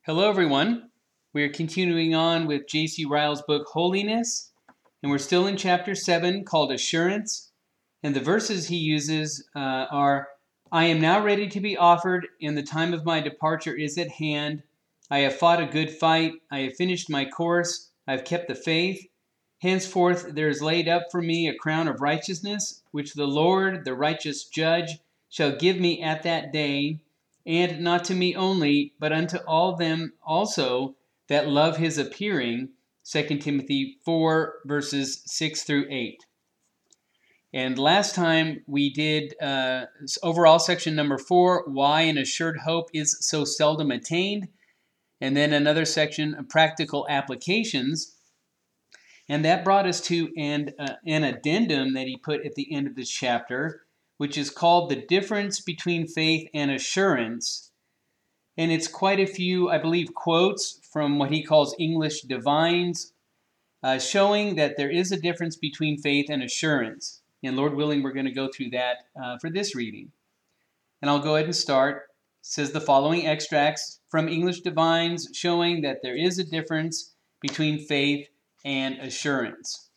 Hello, everyone. We are continuing on with J.C. Ryle's book, Holiness, and we're still in chapter 7 called Assurance. And the verses he uses are, I am now ready to be offered, and the time of my departure is at hand. I have fought a good fight. I have finished my course. I have kept the faith. Henceforth there is laid up for me a crown of righteousness, which the Lord, the righteous judge, shall give me at that day, and not to me only, but unto all them also that love his appearing. 2 Timothy 4, verses 6 through 8. And last time we did overall section number 4, why an assured hope is so seldom attained. And then another section of practical applications. And that brought us to an addendum that he put at the end of this chapter, which is called The Difference Between Faith and Assurance. And it's quite a few, I believe, quotes from what he calls English divines, showing that there is a difference between faith and assurance. And Lord willing, we're going to go through that for this reading. And I'll go ahead and start. It says the following extracts from English divines showing that there is a difference between faith and assurance.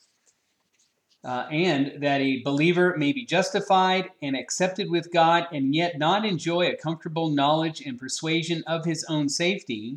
And that a believer may be justified and accepted with God and yet not enjoy a comfortable knowledge and persuasion of his own safety.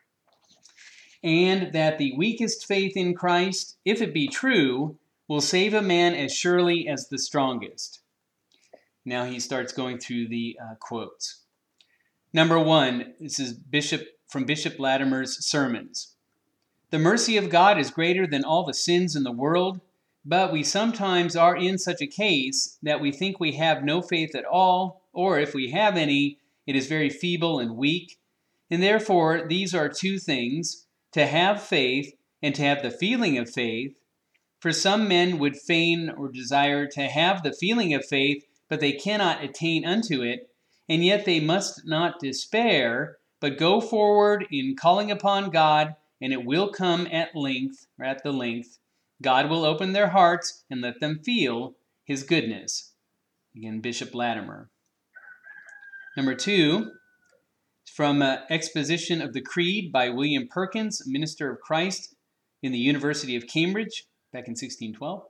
And that the weakest faith in Christ, if it be true, will save a man as surely as the strongest. Now he starts going through the quotes. Number 1, this is from Bishop Latimer's sermons. The mercy of God is greater than all the sins in the world, but we sometimes are in such a case that we think we have no faith at all, or if we have any, it is very feeble and weak. And therefore, these are two things, to have faith and to have the feeling of faith. For some men would fain or desire to have the feeling of faith, but they cannot attain unto it, and yet they must not despair, but go forward in calling upon God, and it will come at the length. God will open their hearts and let them feel his goodness. Again, Bishop Latimer. Number 2, from Exposition of the Creed by William Perkins, minister of Christ in the University of Cambridge, back in 1612.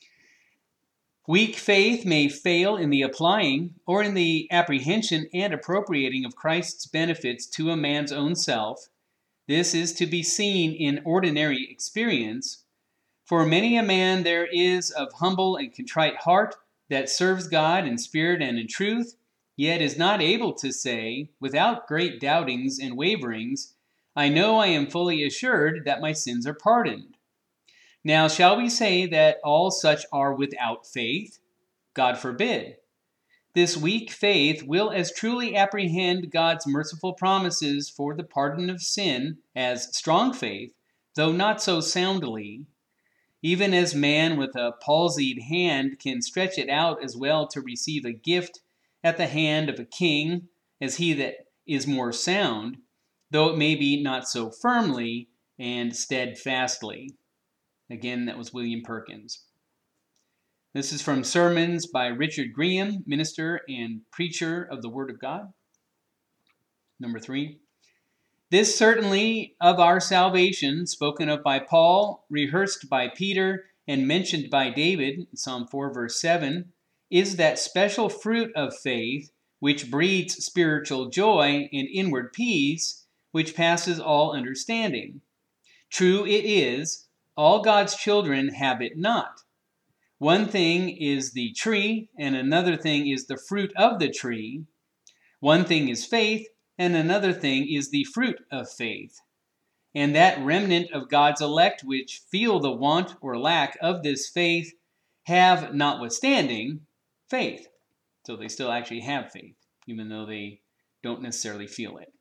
Weak faith may fail in the applying or in the apprehension and appropriating of Christ's benefits to a man's own self. This is to be seen in ordinary experience. For many a man there is of humble and contrite heart that serves God in spirit and in truth, yet is not able to say, without great doubtings and waverings, I know I am fully assured that my sins are pardoned. Now shall we say that all such are without faith? God forbid. This weak faith will as truly apprehend God's merciful promises for the pardon of sin as strong faith, though not so soundly. Even as man with a palsied hand can stretch it out as well to receive a gift at the hand of a king as he that is more sound, though it may be not so firmly and steadfastly. Again, that was William Perkins. This is from sermons by Richard Graham, minister and preacher of the Word of God. Number 3. This certainly of our salvation, spoken of by Paul, rehearsed by Peter, and mentioned by David, Psalm 4, verse 7, is that special fruit of faith which breeds spiritual joy and inward peace, which passes all understanding. True it is, all God's children have it not. One thing is the tree, and another thing is the fruit of the tree. One thing is faith, and another thing is the fruit of faith. And that remnant of God's elect which feel the want or lack of this faith have, notwithstanding, faith. So they still actually have faith, even though they don't necessarily feel it.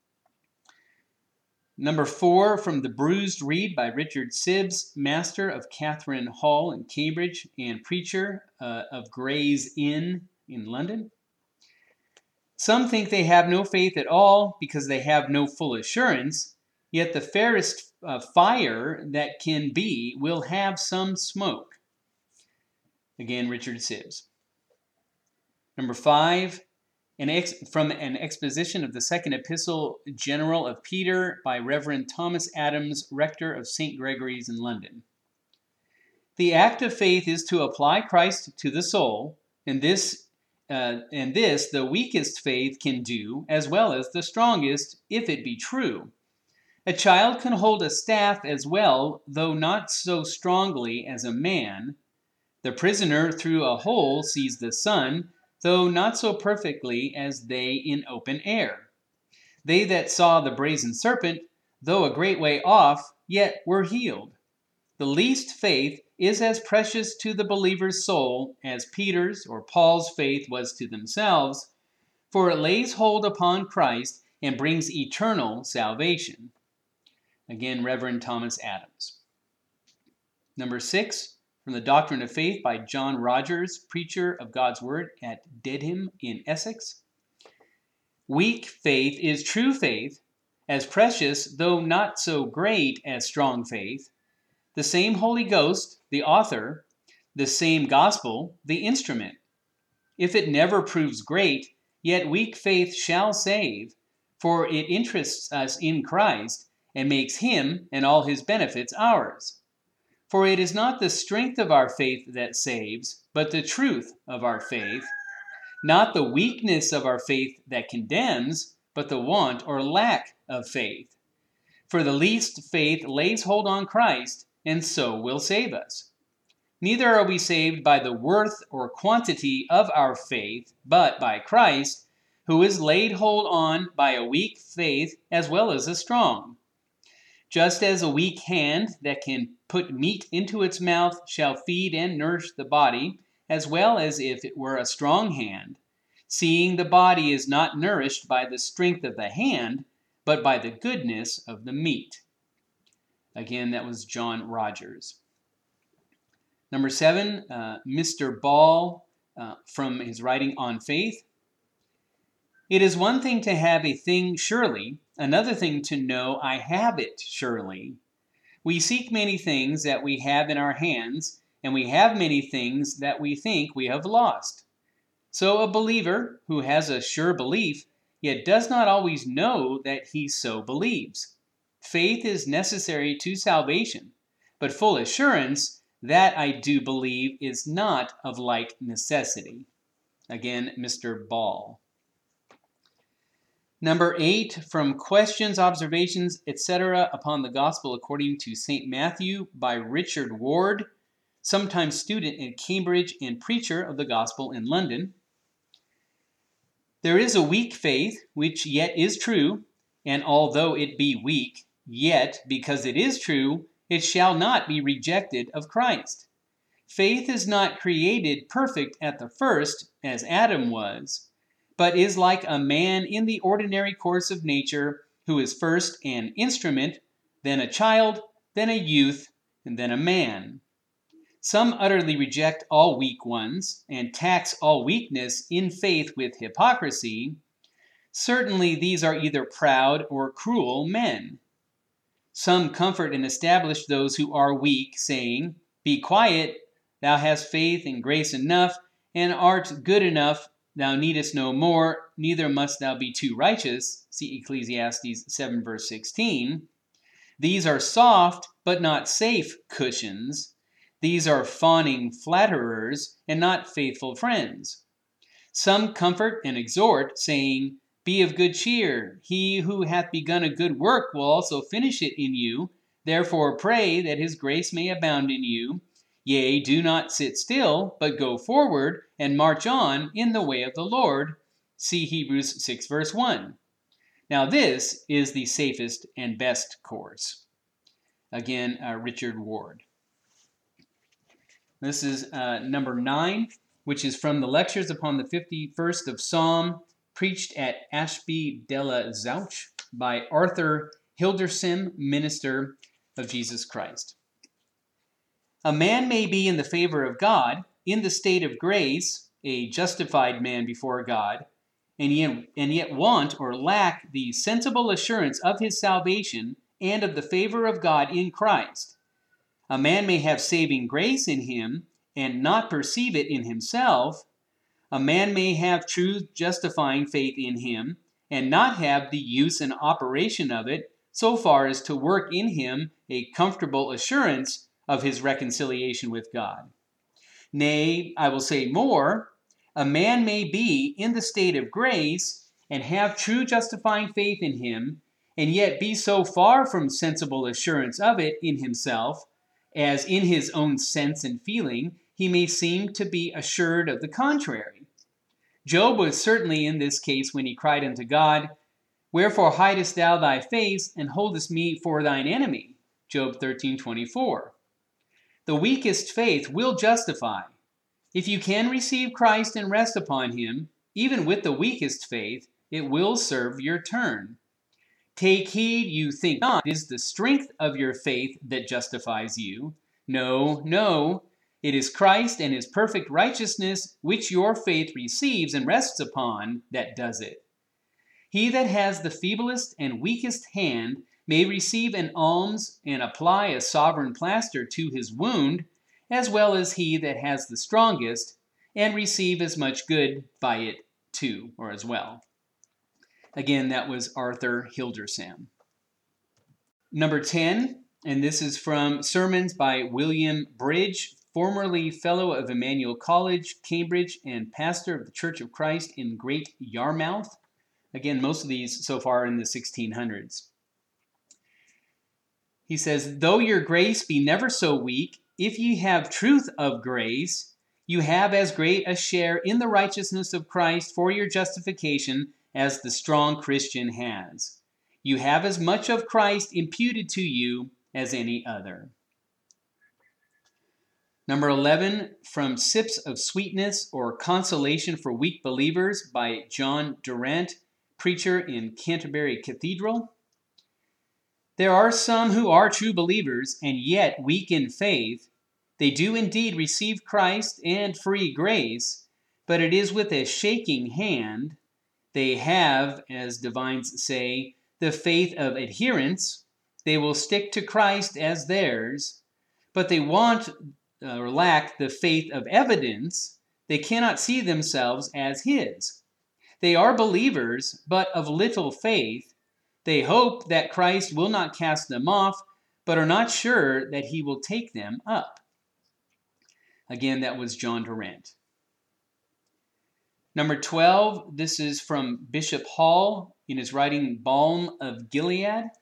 Number 4, from The Bruised Reed by Richard Sibbes, master of Catherine Hall in Cambridge and preacher of Gray's Inn in London. Some think they have no faith at all because they have no full assurance, yet the fairest fire that can be will have some smoke. Again, Richard Sibbes. Number 5, From an exposition of the Second Epistle General of Peter by Reverend Thomas Adams, rector of St. Gregory's in London. The act of faith is to apply Christ to the soul, and this the weakest faith can do, as well as the strongest, if it be true. A child can hold a staff as well, though not so strongly as a man. The prisoner through a hole sees the sun, though not so perfectly as they in open air. They that saw the brazen serpent, though a great way off, yet were healed. The least faith is as precious to the believer's soul as Peter's or Paul's faith was to themselves, for it lays hold upon Christ and brings eternal salvation. Again, Reverend Thomas Adams. Number 6, from the Doctrine of Faith by John Rogers, preacher of God's Word at Dedham in Essex. Weak faith is true faith, as precious, though not so great as strong faith. The same Holy Ghost, the author, the same gospel, the instrument. If it never proves great, yet weak faith shall save, for it interests us in Christ, and makes him and all his benefits ours. For it is not the strength of our faith that saves, but the truth of our faith. Not the weakness of our faith that condemns, but the want or lack of faith. For the least faith lays hold on Christ, and so will save us. Neither are we saved by the worth or quantity of our faith, but by Christ, who is laid hold on by a weak faith as well as a strong. Just as a weak hand that can put meat into its mouth shall feed and nourish the body, as well as if it were a strong hand, seeing the body is not nourished by the strength of the hand, but by the goodness of the meat. Again, that was John Rogers. Number 7, Mr. Ball, from his writing on faith. It is one thing to have a thing surely, another thing to know I have it surely. We seek many things that we have in our hands, and we have many things that we think we have lost. So a believer who has a sure belief, yet does not always know that he so believes. Faith is necessary to salvation, but full assurance that I do believe is not of like necessity. Again, Mr. Ball. Number 8, from Questions, Observations, etc. upon the Gospel according to St. Matthew by Richard Ward, sometime student at Cambridge and preacher of the Gospel in London. There is a weak faith, which yet is true, and although it be weak, yet, because it is true, it shall not be rejected of Christ. Faith is not created perfect at the first, as Adam was, but is like a man in the ordinary course of nature, who is first an instrument, then a child, then a youth, and then a man. Some utterly reject all weak ones, and tax all weakness in faith with hypocrisy. Certainly these are either proud or cruel men. Some comfort and establish those who are weak, saying, Be quiet, thou hast faith and grace enough, and art good enough, thou needest no more, neither must thou be too righteous. See Ecclesiastes 7 verse 16. These are soft, but not safe cushions. These are fawning flatterers, and not faithful friends. Some comfort and exhort, saying, Be of good cheer. He who hath begun a good work will also finish it in you. Therefore pray that his grace may abound in you. Yea, do not sit still, but go forward and march on in the way of the Lord. See Hebrews 6 verse 1. Now this is the safest and best course. Again, Richard Ward. This is number 9, which is from the Lectures upon the 51st of Psalm, preached at Ashby de la Zouch by Arthur Hildersham, minister of Jesus Christ. A man may be in the favor of God, in the state of grace, a justified man before God, and yet want or lack the sensible assurance of his salvation and of the favor of God in Christ. A man may have saving grace in him and not perceive it in himself. a man may have true justifying faith in him, and not have the use and operation of it so far as to work in him a comfortable assurance of his reconciliation with God. Nay, I will say more, a man may be in the state of grace and have true justifying faith in him, and yet be so far from sensible assurance of it in himself, as in his own sense and feeling he may seem to be assured of the contrary. Job was certainly in this case when he cried unto God, "Wherefore hidest thou thy face, and holdest me for thine enemy?" Job 13:24. The weakest faith will justify. If you can receive Christ and rest upon him, even with the weakest faith, it will serve your turn. Take heed you think not it is the strength of your faith that justifies you. No, no, it is Christ and his perfect righteousness which your faith receives and rests upon that does it. He that has the feeblest and weakest hand may receive an alms and apply a sovereign plaster to his wound, as well as he that has the strongest, and receive as much good by it too, or as well. Again, that was Arthur Hildesheim. Number 10, and this is from Sermons by William Bridge, formerly Fellow of Emmanuel College, Cambridge, and pastor of the Church of Christ in Great Yarmouth. Again, most of these so far in the 1600s. He says, "Though your grace be never so weak, if ye have truth of grace, you have as great a share in the righteousness of Christ for your justification as the strong Christian has. You have as much of Christ imputed to you as any other." Number 11, from Sips of Sweetness or Consolation for Weak Believers by John Durant, preacher in Canterbury Cathedral. There are some who are true believers and yet weak in faith. They do indeed receive Christ and free grace, but it is with a shaking hand. They have, as divines say, the faith of adherence. They will stick to Christ as theirs, but they want or lack the faith of evidence. They cannot see themselves as his. They are believers, but of little faith. They hope that Christ will not cast them off, but are not sure that he will take them up. Again, that was John Durant. Number 12, this is from Bishop Hall in his writing Balm of Gilead.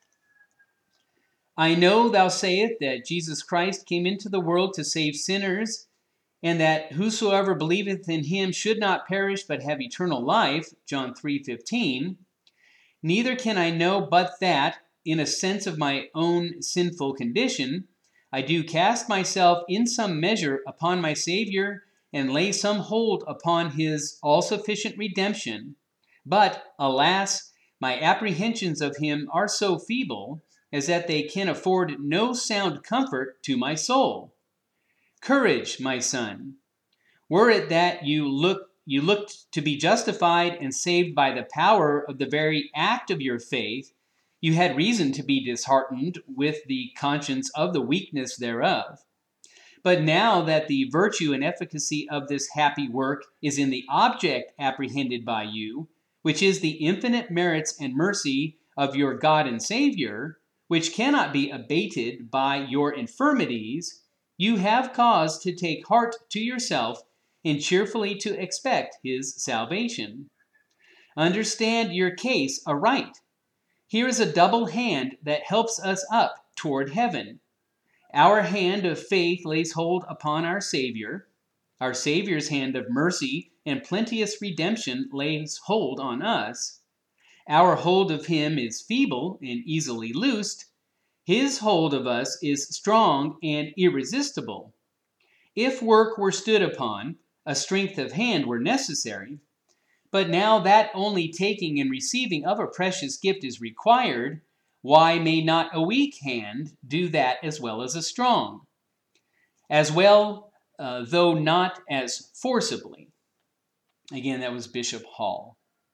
"I know thou sayest that Jesus Christ came into the world to save sinners, and that whosoever believeth in him should not perish but have eternal life." John 3:15. "Neither can I know but that, in a sense of my own sinful condition, I do cast myself in some measure upon my Savior and lay some hold upon his all-sufficient redemption. But, alas, my apprehensions of him are so feeble as that they can afford no sound comfort to my soul. Courage, my son. Were it that you looked to be justified and saved by the power of the very act of your faith, you had reason to be disheartened with the conscience of the weakness thereof. But now that the virtue and efficacy of this happy work is in the object apprehended by you, which is the infinite merits and mercy of your God and Savior, which cannot be abated by your infirmities, you have cause to take heart to yourself and cheerfully to expect his salvation. Understand your case aright. Here is a double hand that helps us up toward heaven. Our hand of faith lays hold upon our Savior. Our Savior's hand of mercy and plenteous redemption lays hold on us. Our hold of him is feeble and easily loosed. His hold of us is strong and irresistible. If work were stood upon, a strength of hand were necessary. But now that only taking and receiving of a precious gift is required, why may not a weak hand do that as well as a strong? As well, though not as forcibly. Again, that was Bishop Hall.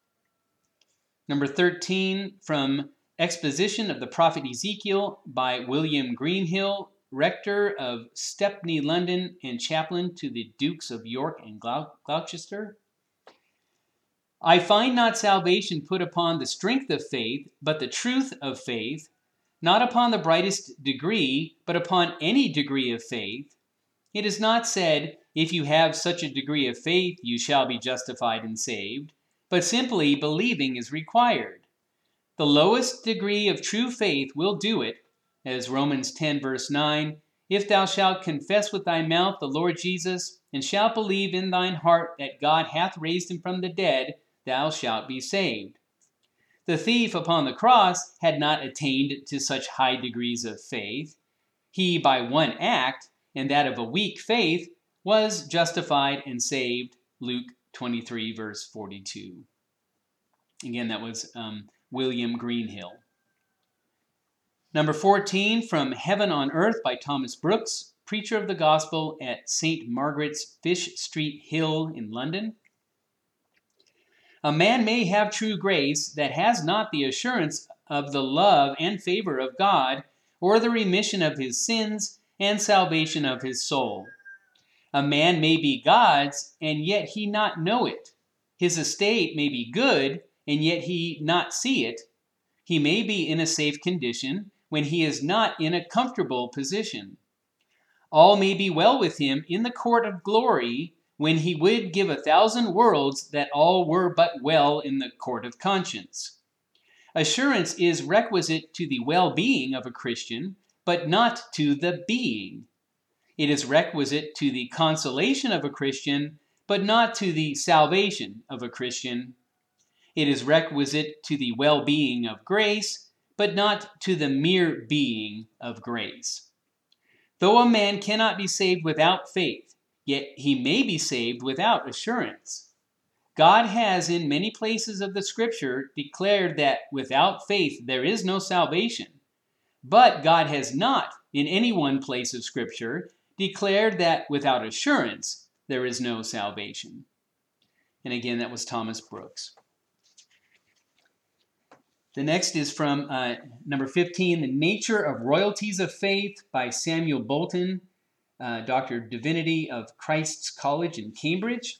Number 13, from Exposition of the Prophet Ezekiel by William Greenhill, rector of Stepney, London, and chaplain to the Dukes of York and Gloucester. I find not salvation put upon the strength of faith, but the truth of faith, not upon the brightest degree, but upon any degree of faith. It is not said, if you have such a degree of faith, you shall be justified and saved, but simply believing is required. The lowest degree of true faith will do it, as Romans 10 verse 9, if thou shalt confess with thy mouth the Lord Jesus, and shalt believe in thine heart that God hath raised him from the dead, thou shalt be saved. The thief upon the cross had not attained to such high degrees of faith. He, by one act, and that of a weak faith, was justified and saved, Luke 23 verse 42. Again, that was William Greenhill. Number 14, From Heaven on Earth by Thomas Brooks, preacher of the gospel at St. Margaret's, Fish Street Hill in London. A man may have true grace that has not the assurance of the love and favor of God, or the remission of his sins and salvation of his soul. A man may be God's, and yet he not know it. His estate may be good, and yet he not see it. He may be in a safe condition, when he is not in a comfortable position. All may be well with him in the court of glory, when he would give 1,000 worlds that all were but well in the court of conscience. Assurance is requisite to the well-being of a Christian, but not to the being. It is requisite to the consolation of a Christian, but not to the salvation of a Christian. It is requisite to the well-being of grace, but not to the mere being of grace. Though a man cannot be saved without faith, yet he may be saved without assurance. God has in many places of the Scripture declared that without faith there is no salvation. But God has not, in any one place of Scripture, declared that without assurance there is no salvation. And again, that was Thomas Brooks. The next is from number 15, The Nature of Royalties of Faith by Samuel Bolton, Doctor of Divinity of Christ's College in Cambridge.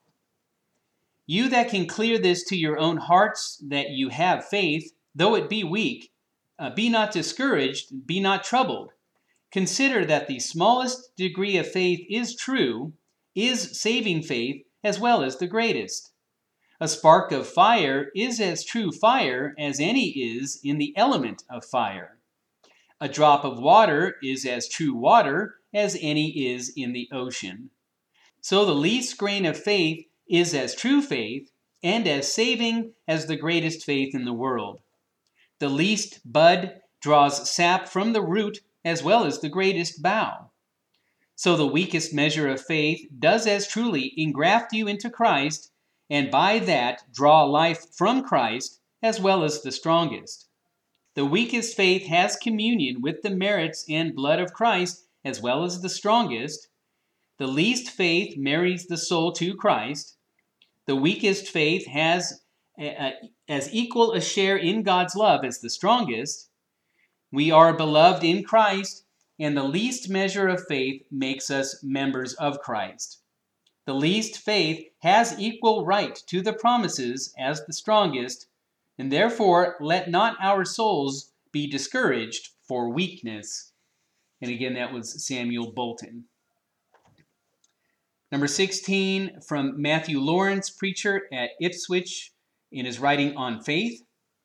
You that can clear this to your own hearts, that you have faith, though it be weak, be not discouraged, be not troubled. Consider that the smallest degree of faith is true, is saving faith, as well as the greatest. A spark of fire is as true fire as any is in the element of fire. A drop of water is as true water as any is in the ocean. So the least grain of faith is as true faith and as saving as the greatest faith in the world. The least bud draws sap from the root as well as the greatest bough. So the weakest measure of faith does as truly engraft you into Christ, and by that draw life from Christ as well as the strongest. The weakest faith has communion with the merits and blood of Christ as well as the strongest. The least faith marries the soul to Christ. The weakest faith has as equal a share in God's love as the strongest. We are beloved in Christ, and the least measure of faith makes us members of Christ. The least faith has equal right to the promises as the strongest, and therefore let not our souls be discouraged for weakness. And again, that was Samuel Bolton. Number 16, from Matthew Lawrence, preacher at Ipswich, in his writing on faith.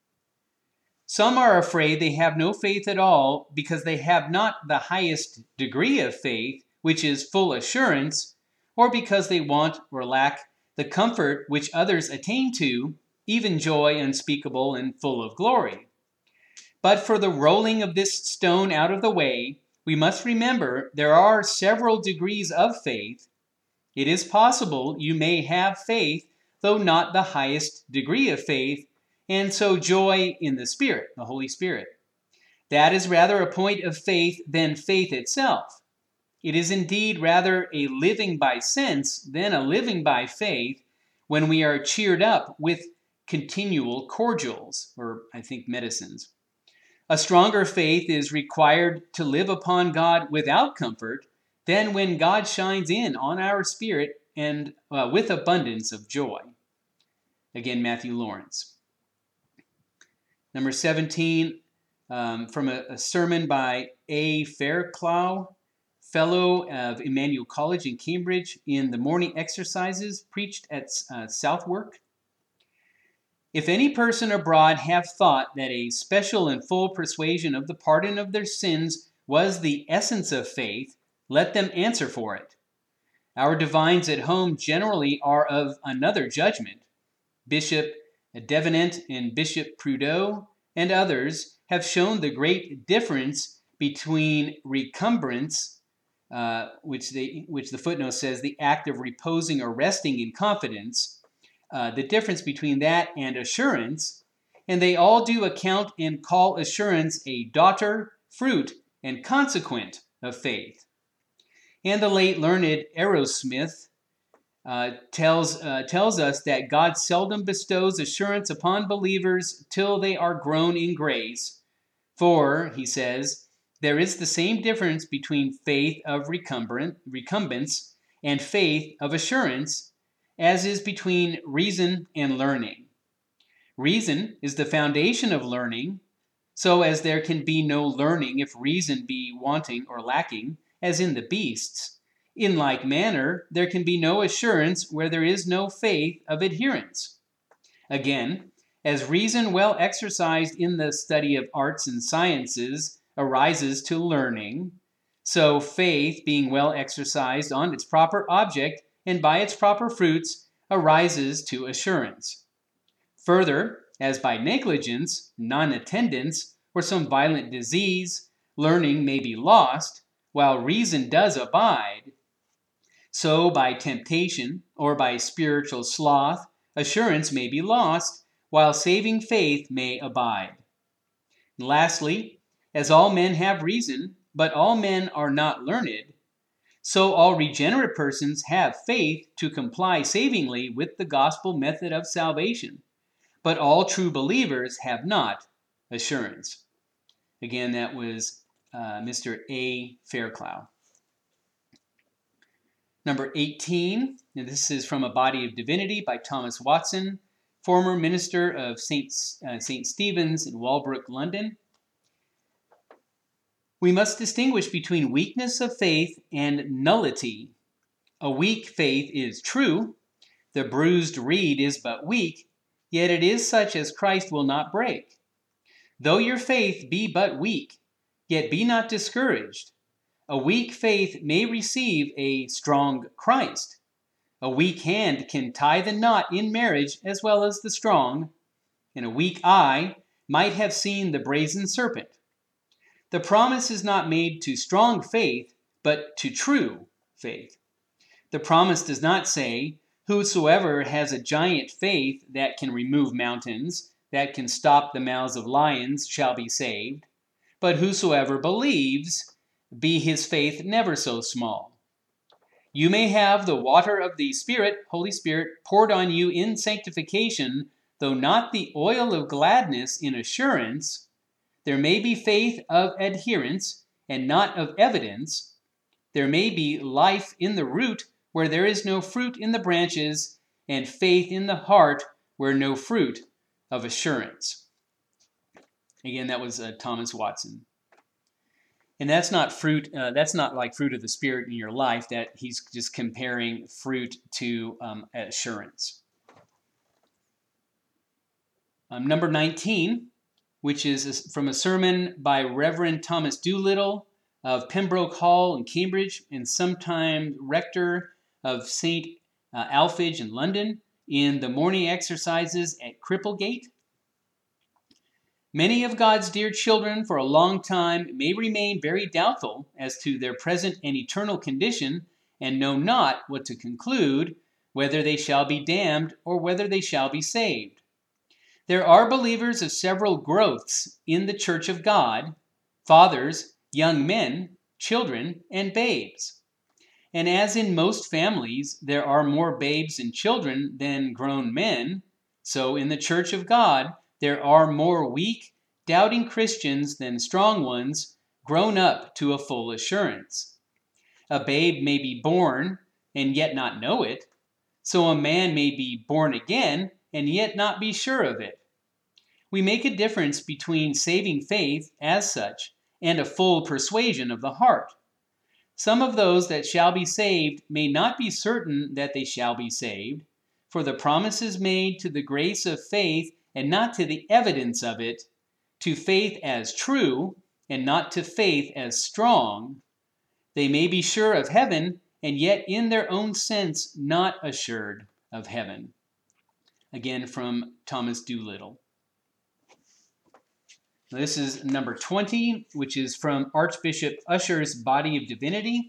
Some are afraid they have no faith at all because they have not the highest degree of faith, which is full assurance, or because they want or lack the comfort which others attain to, even joy unspeakable and full of glory. But for the rolling of this stone out of the way, we must remember there are several degrees of faith. It is possible you may have faith, though not the highest degree of faith, and so joy in the Spirit, the Holy Spirit. That is rather a point of faith than faith itself. It is indeed rather a living by sense than a living by faith when we are cheered up with continual cordials, or I think medicines. A stronger faith is required to live upon God without comfort than when God shines in on our spirit and with abundance of joy. Again, Matthew Lawrence. Number 17, from a sermon by A. Fairclough, Fellow of Emmanuel College in Cambridge, in the morning exercises preached at Southwark. If any person abroad have thought that a special and full persuasion of the pardon of their sins was the essence of faith, let them answer for it. Our divines at home generally are of another judgment. Bishop Devenant and Bishop Prideaux and others have shown the great difference between recumbrance, which the footnote says the act of reposing or resting in confidence, the difference between that and assurance, and they all do account and call assurance a daughter, fruit, and consequent of faith. And the late learned Arrowsmith tells us that God seldom bestows assurance upon believers till they are grown in grace. For, he says, there is the same difference between faith of recumbence and faith of assurance as is between reason and learning. Reason is the foundation of learning, so as there can be no learning if reason be wanting or lacking, as in the beasts. In like manner, there can be no assurance where there is no faith of adherence. Again, as reason well exercised in the study of arts and sciences arises to learning, so faith, being well exercised on its proper object and by its proper fruits, arises to assurance. Further, as by negligence, non-attendance, or some violent disease, learning may be lost, while reason does abide, so by temptation or by spiritual sloth, assurance may be lost, while saving faith may abide. And lastly, as all men have reason, but all men are not learned, so all regenerate persons have faith to comply savingly with the gospel method of salvation, but all true believers have not assurance. Again, that was Mr. A. Fairclough. Number 18, and this is from A Body of Divinity by Thomas Watson, former minister of St. Stephen's in Walbrook, London. We must distinguish between weakness of faith and nullity. A weak faith is true. The bruised reed is but weak, yet it is such as Christ will not break. Though your faith be but weak, yet be not discouraged. A weak faith may receive a strong Christ. A weak hand can tie the knot in marriage as well as the strong, and a weak eye might have seen the brazen serpent. The promise is not made to strong faith, but to true faith. The promise does not say, whosoever has a giant faith that can remove mountains, that can stop the mouths of lions, shall be saved, but whosoever believes, be his faith never so small. You may have the water of the Spirit, Holy Spirit, poured on you in sanctification, though not the oil of gladness in assurance. There may be faith of adherence and not of evidence. There may be life in the root where there is no fruit in the branches, and faith in the heart where no fruit of assurance. Again, that was Thomas Watson. And that's not fruit. That's not like fruit of the Spirit in your life. That he's just comparing fruit to assurance. Number 19, which is from a sermon by Reverend Thomas Doolittle of Pembroke Hall in Cambridge, and sometime rector of St. Alphege in London, in the morning exercises at Cripplegate. Many of God's dear children for a long time may remain very doubtful as to their present and eternal condition, and know not what to conclude, whether they shall be damned or whether they shall be saved. There are believers of several growths in the church of God, fathers, young men, children, and babes. And as in most families there are more babes and children than grown men, so in the church of God there are more weak, doubting Christians than strong ones, grown up to a full assurance. A babe may be born and yet not know it, so a man may be born again and yet not be sure of it. We make a difference between saving faith as such and a full persuasion of the heart. Some of those that shall be saved may not be certain that they shall be saved, for the promise is made to the grace of faith and not to the evidence of it, to faith as true and not to faith as strong. They may be sure of heaven, and yet in their own sense not assured of heaven. Again from Thomas Doolittle. This is number 20, which is from Archbishop Usher's Body of Divinity.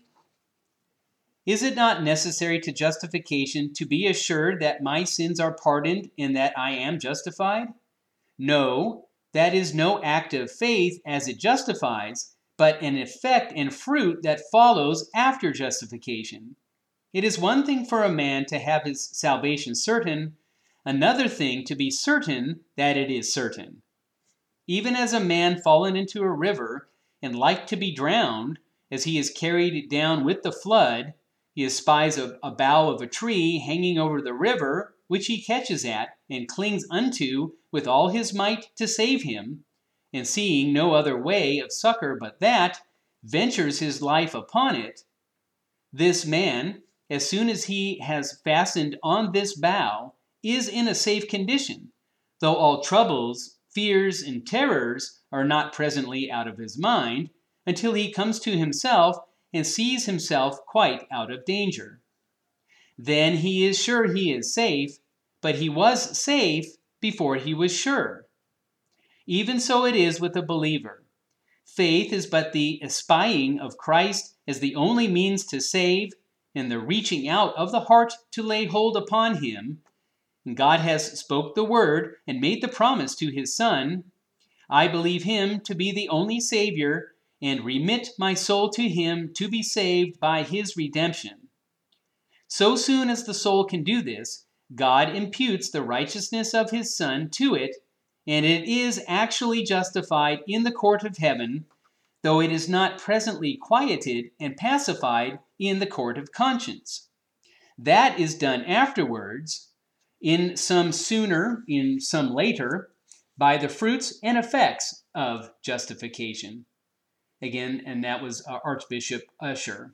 Is it not necessary to justification to be assured that my sins are pardoned and that I am justified? No, that is no act of faith as it justifies, but an effect and fruit that follows after justification. It is one thing for a man to have his salvation certain, another thing to be certain that it is certain. Even as a man fallen into a river and like to be drowned, as he is carried down with the flood, he espies a bough of a tree hanging over the river, which he catches at and clings unto with all his might to save him, and seeing no other way of succor but that, ventures his life upon it. This man, as soon as he has fastened on this bough, is in a safe condition, though all troubles, fears, and terrors are not presently out of his mind, until he comes to himself and sees himself quite out of danger. Then he is sure he is safe, but he was safe before he was sure. Even so it is with a believer. Faith is but the espying of Christ as the only means to save, and the reaching out of the heart to lay hold upon him. And God has spoke the word and made the promise to his Son. I believe him to be the only Savior, and remit my soul to him to be saved by his redemption. So soon as the soul can do this, God imputes the righteousness of his Son to it, and it is actually justified in the court of heaven, though it is not presently quieted and pacified in the court of conscience. That is done afterwards, in some sooner, in some later, by the fruits and effects of justification. Again, and that was Archbishop Usher.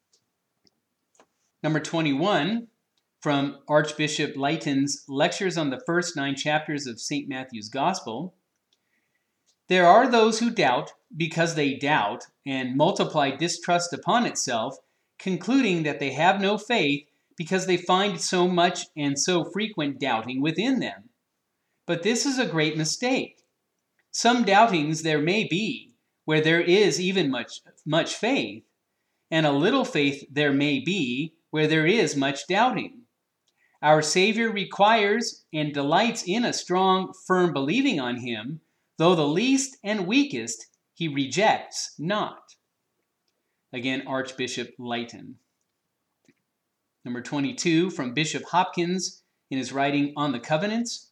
Number 21, from Archbishop Leighton's Lectures on the First 9 Chapters of St. Matthew's Gospel. There are those who doubt because they doubt and multiply distrust upon itself, concluding that they have no faith because they find so much and so frequent doubting within them. But this is a great mistake. Some doubtings there may be, where there is even much faith, and a little faith there may be, where there is much doubting. Our Savior requires and delights in a strong, firm believing on him, though the least and weakest he rejects not. Again, Archbishop Leighton. Number 22, from Bishop Hopkins in his writing On the Covenants.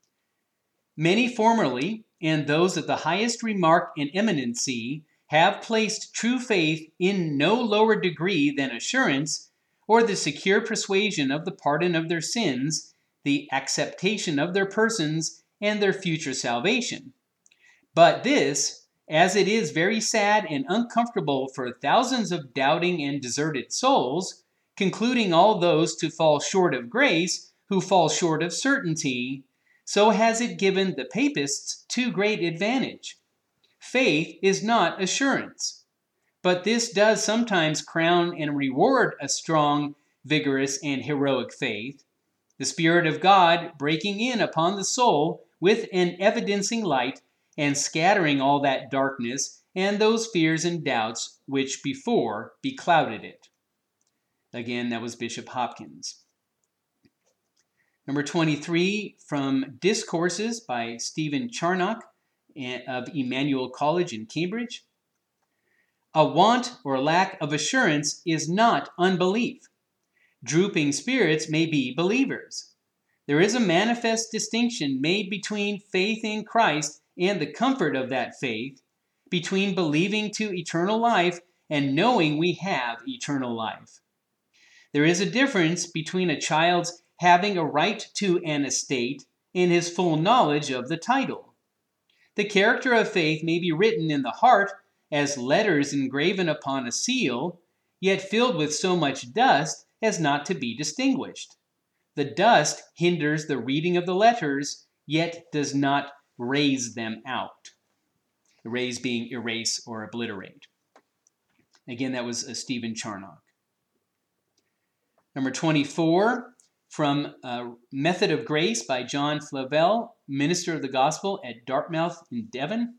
Many formerly, and those of the highest remark and eminency, have placed true faith in no lower degree than assurance, or the secure persuasion of the pardon of their sins, the acceptation of their persons, and their future salvation. But this, as it is very sad and uncomfortable for thousands of doubting and deserted souls, concluding all those to fall short of grace who fall short of certainty, so has it given the papists too great advantage. Faith is not assurance, but this does sometimes crown and reward a strong, vigorous, and heroic faith, the Spirit of God breaking in upon the soul with an evidencing light and scattering all that darkness and those fears and doubts which before beclouded it. Again, that was Bishop Hopkins. Number 23, from Discourses by Stephen Charnock of Emmanuel College in Cambridge. A want or lack of assurance is not unbelief. Drooping spirits may be believers. There is a manifest distinction made between faith in Christ and the comfort of that faith, between believing to eternal life and knowing we have eternal life. There is a difference between a child's having a right to an estate in his full knowledge of the title. The character of faith may be written in the heart as letters engraven upon a seal, yet filled with so much dust as not to be distinguished. The dust hinders the reading of the letters, yet does not raise them out. Erase being erase or obliterate. Again, that was Stephen Charnock. Number 24, from Method of Grace by John Flavel, minister of the gospel at Dartmouth in Devon.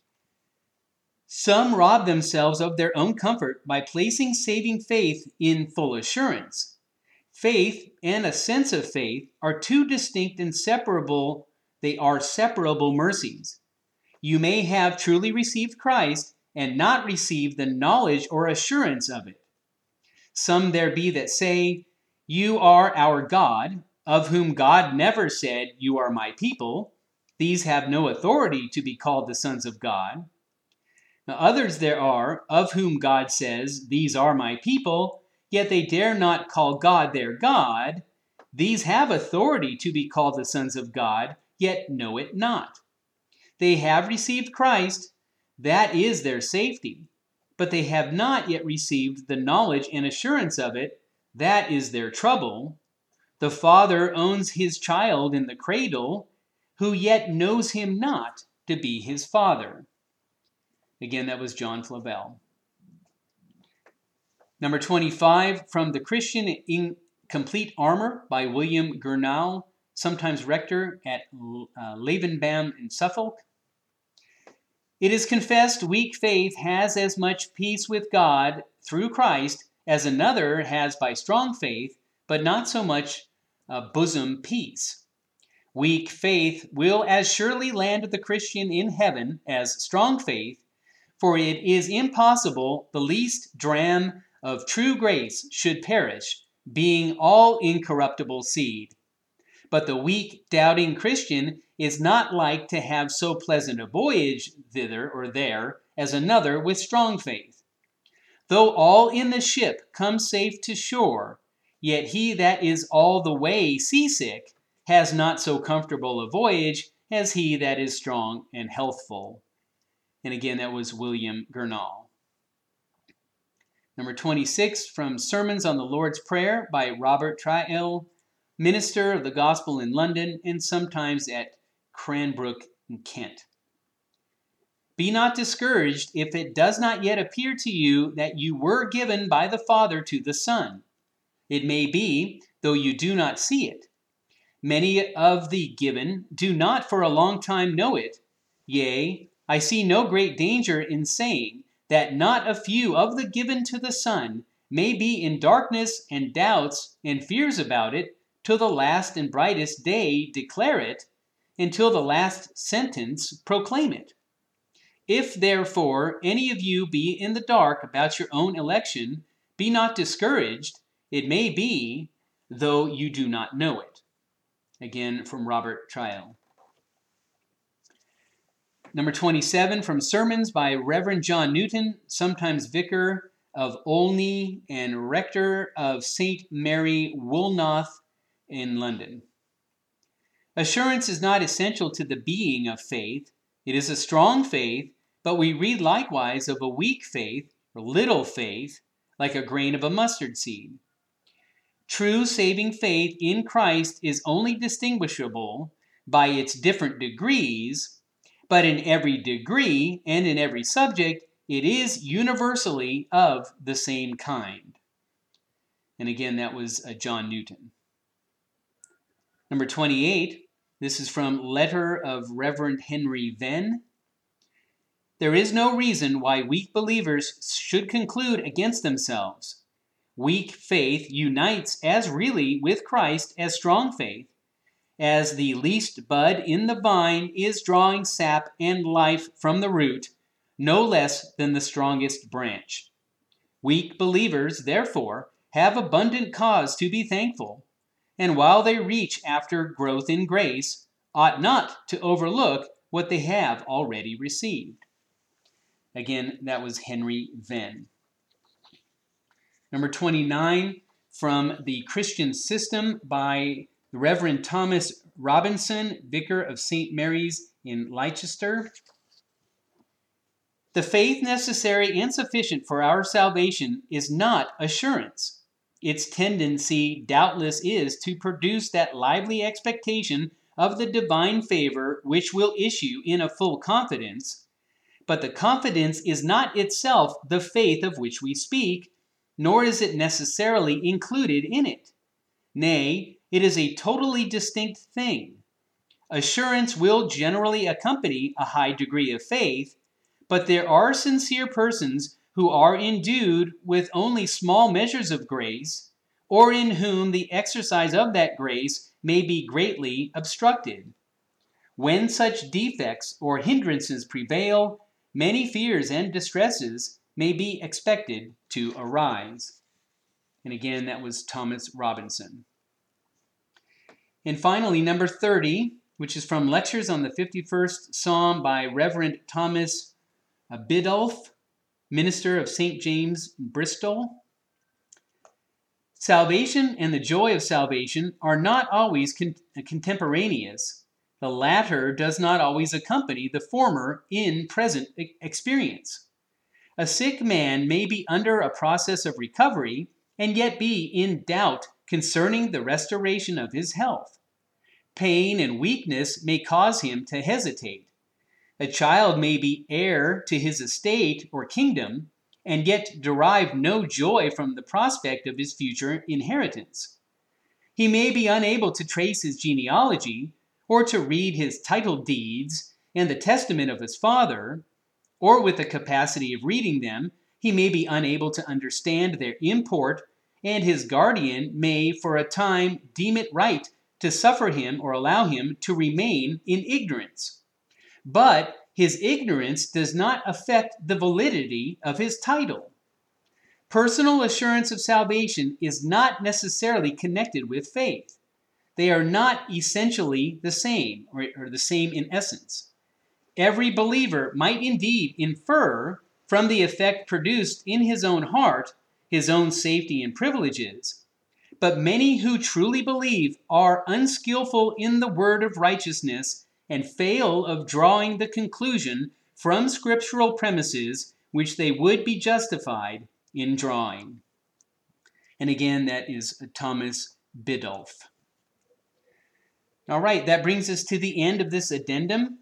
Some rob themselves of their own comfort by placing saving faith in full assurance. Faith and a sense of faith are two distinct and separable, they are separable mercies. You may have truly received Christ and not received the knowledge or assurance of it. Some there be that say, "You are our God," of whom God never said, "You are my people." These have no authority to be called the sons of God. Now others there are, of whom God says, "These are my people," yet they dare not call God their God. These have authority to be called the sons of God, yet know it not. They have received Christ, that is their safety, but they have not yet received the knowledge and assurance of it, that is their trouble. The father owns his child in the cradle, who yet knows him not to be his father. Again, that was John Flavel. Number 25, from The Christian in Complete Armor by William Gurnall, sometimes rector at Lavenbam in Suffolk. It is confessed weak faith has as much peace with God through Christ as another has by strong faith, but not so much bosom peace. Weak faith will as surely land the Christian in heaven as strong faith, for it is impossible the least dram of true grace should perish, being all incorruptible seed. But the weak, doubting Christian is not like to have so pleasant a voyage thither or there as another with strong faith. Though all in the ship come safe to shore, yet he that is all the way seasick has not so comfortable a voyage as he that is strong and healthful. And again, that was William Gurnall. Number 26, from Sermons on the Lord's Prayer by Robert Trail, minister of the gospel in London and sometimes at Cranbrook in Kent. Be not discouraged if it does not yet appear to you that you were given by the Father to the Son. It may be, though you do not see it. Many of the given do not for a long time know it. Yea, I see no great danger in saying that not a few of the given to the Son may be in darkness and doubts and fears about it till the last and brightest day declare it, until the last sentence proclaim it. If therefore any of you be in the dark about your own election, be not discouraged, it may be, though you do not know it. Again, from Robert Trail. Number 27, from Sermons by Reverend John Newton, sometimes vicar of Olney and rector of St. Mary Woolnoth in London. Assurance is not essential to the being of faith. It is a strong faith, but we read likewise of a weak faith, or little faith, like a grain of a mustard seed. True saving faith in Christ is only distinguishable by its different degrees, but in every degree and in every subject, it is universally of the same kind. And again, that was John Newton. Number 28, this is from Letter of Reverend Henry Venn. There is no reason why weak believers should conclude against themselves. Weak faith unites as really with Christ as strong faith, as the least bud in the vine is drawing sap and life from the root, no less than the strongest branch. Weak believers, therefore, have abundant cause to be thankful, and while they reach after growth in grace, ought not to overlook what they have already received. Again, that was Henry Venn. Number 29, from The Christian System by the Reverend Thomas Robinson, Vicar of St. Mary's in Leicester. The faith necessary and sufficient for our salvation is not assurance. Its tendency doubtless is to produce that lively expectation of the divine favor which will issue in a full confidence. But the confidence is not itself the faith of which we speak, nor is it necessarily included in it. Nay, it is a totally distinct thing. Assurance will generally accompany a high degree of faith, but there are sincere persons who are endued with only small measures of grace, or in whom the exercise of that grace may be greatly obstructed. When such defects or hindrances prevail, many fears and distresses may be expected to arise. And again, that was Thomas Robinson. And finally, number 30, which is from Lectures on the 51st Psalm by Reverend Thomas Biddulph, minister of St. James, Bristol. Salvation and the joy of salvation are not always contemporaneous. The latter does not always accompany the former in present experience. A sick man may be under a process of recovery and yet be in doubt concerning the restoration of his health. Pain and weakness may cause him to hesitate. A child may be heir to his estate or kingdom, and yet derive no joy from the prospect of his future inheritance. He may be unable to trace his genealogy, or to read his title deeds and the testament of his father, or with the capacity of reading them, he may be unable to understand their import, and his guardian may for a time deem it right to suffer him or allow him to remain in ignorance. But his ignorance does not affect the validity of his title. Personal assurance of salvation is not necessarily connected with faith. They are not essentially the same, or the same in essence. Every believer might indeed infer from the effect produced in his own heart his own safety and privileges, but many who truly believe are unskillful in the word of righteousness and fail of drawing the conclusion from scriptural premises which they would be justified in drawing. And again, that is Thomas Biddulph. All right, that brings us to the end of this addendum.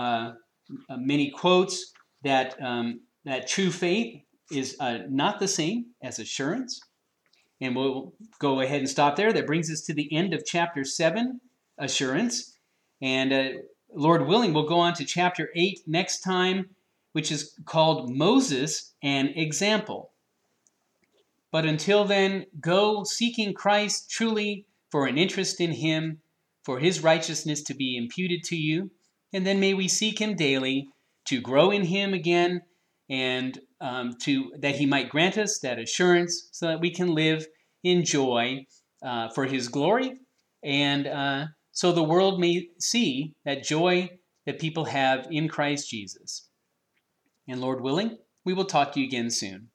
Many quotes that true faith is not the same as assurance. And we'll go ahead and stop there. That brings us to the end of chapter 7, assurance. And Lord willing, we'll go on to chapter 8 next time, which is called Moses, an Example. But until then, go seeking Christ truly for an interest in him, for his righteousness to be imputed to you, and then may we seek him daily to grow in him again, and that he might grant us that assurance so that we can live in joy for his glory, and so the world may see that joy that people have in Christ Jesus. And Lord willing, we will talk to you again soon.